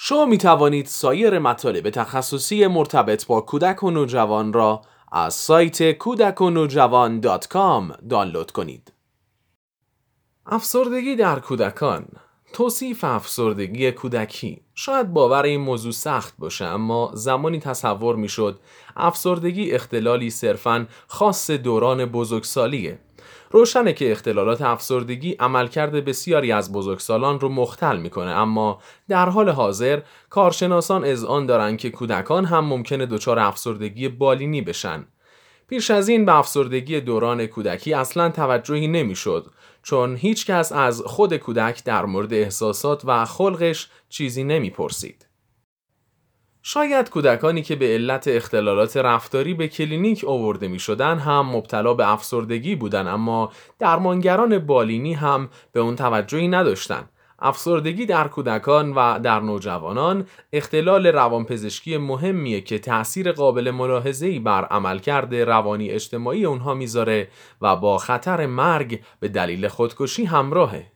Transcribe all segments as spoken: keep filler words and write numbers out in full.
شما می توانید سایر مطالب تخصصی مرتبط با کودک و نوجوان را از سایت کودک و نوجوان دات کام دانلود کنید. افسردگی در کودکان. توصیف افسردگی کودکی. شاید باور این موضوع سخت باشه، اما زمانی تصور می شد افسردگی اختلالی صرفاً خاص دوران بزرگسالیه. روشنه که اختلالات افسردگی عملکرد بسیاری از بزرگسالان رو مختل میکنه، اما در حال حاضر کارشناسان اذعان دارن که کودکان هم ممکنه دچار افسردگی بالینی بشن. پیش از این به افسردگی دوران کودکی اصلاً توجهی نمیشد، چون هیچ کس از خود کودک در مورد احساسات و خلقش چیزی نمیپرسید. شاید کودکانی که به علت اختلالات رفتاری به کلینیک آورده می شدن هم مبتلا به افسردگی بودن، اما درمانگران بالینی هم به اون توجهی نداشتن. افسردگی در کودکان و در نوجوانان اختلال روانپزشکی مهمیه که تأثیر قابل ملاحظه‌ای بر عملکرد روانی اجتماعی اونها میذاره و با خطر مرگ به دلیل خودکشی همراهه.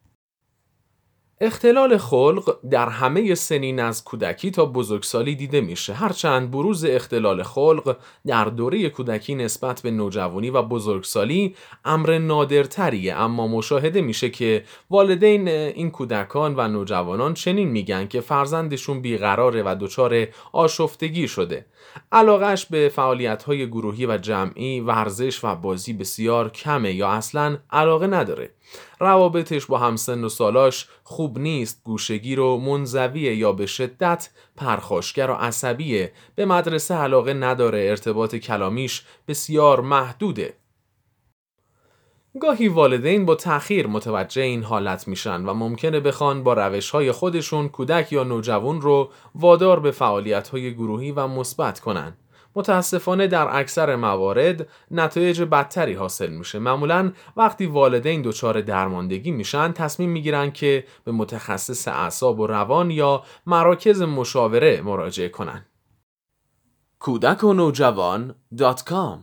اختلال خلق در همه سنین از کودکی تا بزرگسالی دیده میشه، هرچند بروز اختلال خلق در دوره کودکی نسبت به نوجوانی و بزرگسالی امر نادرتریه، اما مشاهده میشه که والدین این کودکان و نوجوانان چنین میگن که فرزندشون بیقراره و دچار آشفتگی شده. علاقهش به فعالیت‌های گروهی و جمعی، ورزش و بازی بسیار کمه یا اصلاً علاقه نداره. روابطش با همسن و سالاش خوب نیست، گوشه‌گیر و منزویه یا به شدت پرخاشگر و عصبیه، به مدرسه علاقه نداره، ارتباط کلامیش بسیار محدوده. گاهی والدین با تأخیر متوجه این حالت میشن و ممکنه بخوان با روش‌های خودشون کودک یا نوجوان رو وادار به فعالیت‌های گروهی و مثبت کنن. متاسفانه در اکثر موارد نتایج بدتری حاصل میشه. معمولاً وقتی والدین دچار درماندگی میشن تصمیم میگیرن که به متخصص اعصاب و روان یا مراکز مشاوره مراجعه کنن. کودک و نوجوان دات کام.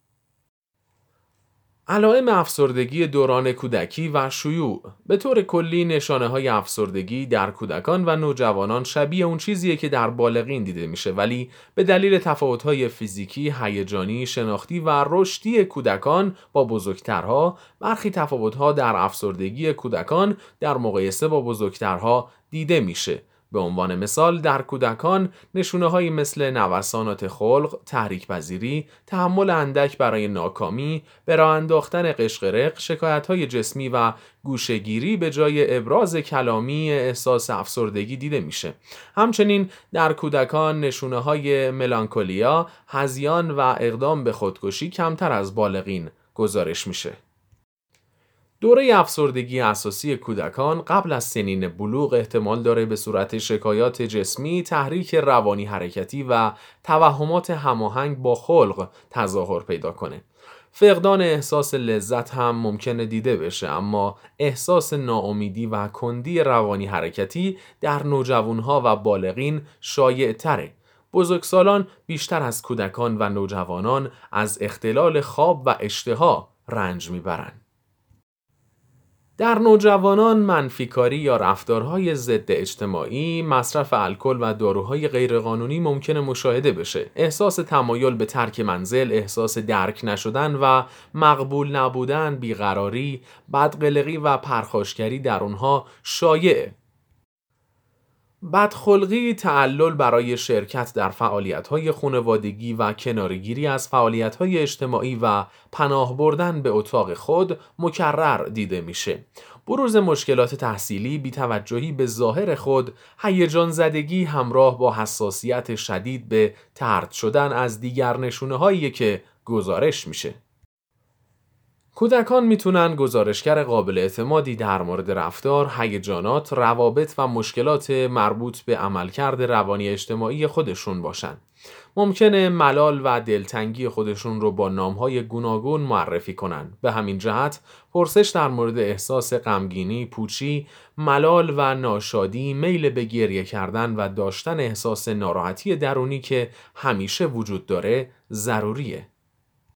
علائم افسردگی دوران کودکی و شیوع. به طور کلی نشانه های افسردگی در کودکان و نوجوانان شبیه اون چیزیه که در بالغین دیده میشه، ولی به دلیل تفاوت‌های فیزیکی، هیجانی، شناختی و رشدی کودکان با بزرگترها، برخی تفاوت‌ها در افسردگی کودکان در مقایسه با بزرگترها دیده میشه. به عنوان مثال در کودکان نشونه‌هایی مثل نوسانات خلق، تحریک پذیری، تحمل اندک برای ناکامی، به راه انداختن قشقرق، شکایت‌های جسمی و گوشه‌گیری به جای ابراز کلامی احساس افسردگی دیده میشه. همچنین در کودکان نشونه‌های ملانکولیا، هذیان و اقدام به خودکشی کمتر از بالغین گزارش میشه. دوره افسردگی اساسی کودکان قبل از سنین بلوغ احتمال داره به صورت شکایات جسمی، تحریک روانی حرکتی و توهمات هماهنگ با خلق تظاهر پیدا کنه. فقدان احساس لذت هم ممکنه دیده بشه، اما احساس ناامیدی و کندی روانی حرکتی در نوجوانها و بالغین شایع تره. بزرگسالان بیشتر از کودکان و نوجوانان از اختلال خواب و اشتها رنج میبرن. در نوجوانان منفیکاری یا رفتارهای ضد اجتماعی، مصرف الکل و داروهای غیرقانونی ممکنه مشاهده بشه. احساس تمایل به ترک منزل، احساس درک نشدن و مقبول نبودن، بیقراری، بدقلقی و پرخاشگری در اونها شایعه. بدخلقی، تعلل برای شرکت در فعالیت‌های خانوادگی و کناره‌گیری از فعالیت‌های اجتماعی و پناه بردن به اتاق خود مکرر دیده میشه. بروز مشکلات تحصیلی، بی‌توجهی به ظاهر خود، هیجان زدگی همراه با حساسیت شدید به طرد شدن از دیگر نشونه‌هایی که گزارش میشه. کودکان میتونن گزارشگر قابل اعتمادی در مورد رفتار، هیجانات، روابط و مشکلات مربوط به عملکرد روانی اجتماعی خودشون باشن. ممکنه ملال و دلتنگی خودشون رو با نامهای گوناگون معرفی کنن. به همین جهت پرسش در مورد احساس غمگینی، پوچی، ملال و ناشادی، میل به گریه کردن و داشتن احساس ناراحتی درونی که همیشه وجود داره ضروریه.